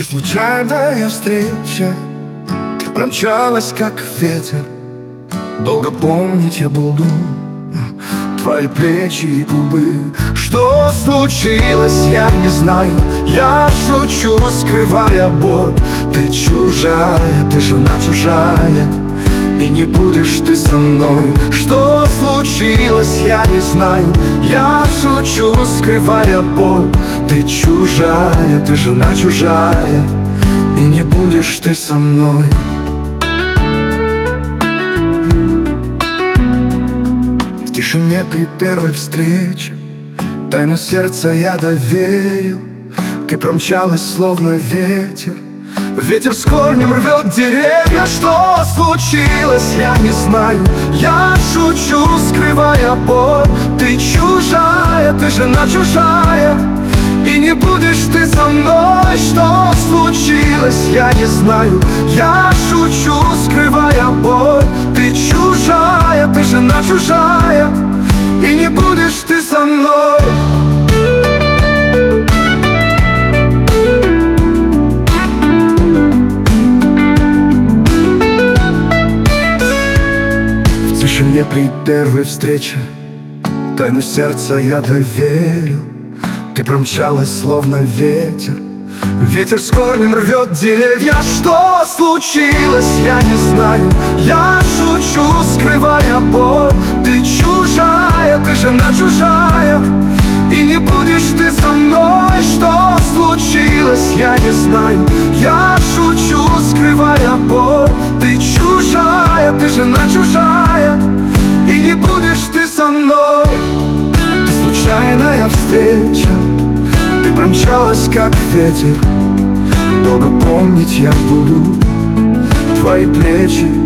Случайная встреча, ты промчалась, как ветер. Долго помнить я буду твои плечи и губы. Что случилось, я не знаю. Я шучу, скрывая боль. Ты чужая, ты жена чужая, и не будешь ты со мной. Что случилось, я не знаю. Я шучу, скрывая боль. Ты чужая, ты жена чужая, и не будешь ты со мной. В тишине при первой встрече тайну сердца я доверил. Ты промчалась, словно ветер. Ветер с корнем рвет деревья. Что случилось, я не знаю. Я шучу, скрывая боль. Ты чужая, ты жена чужая, и не будешь ты со мной. Что случилось, я не знаю. Я шучу, скрывая боль. Ты чужая, ты жена чужая, и не будешь ты со мной. В тишине при первой встрече тайну сердца я доверил. Ты промчалась, словно ветер. Ветер с корнем рвет деревья. Что случилось, я не знаю. Я шучу, скрывая боль. Ты чужая, ты жена чужая, и не будешь ты со мной. Что случилось, я не знаю. Я шучу, скрывая боль. Ты чужая, ты жена чужая, и не будешь ты со мной. Случайная встреча, ты промчалась, как ветер. Долго помнить я буду твои плечи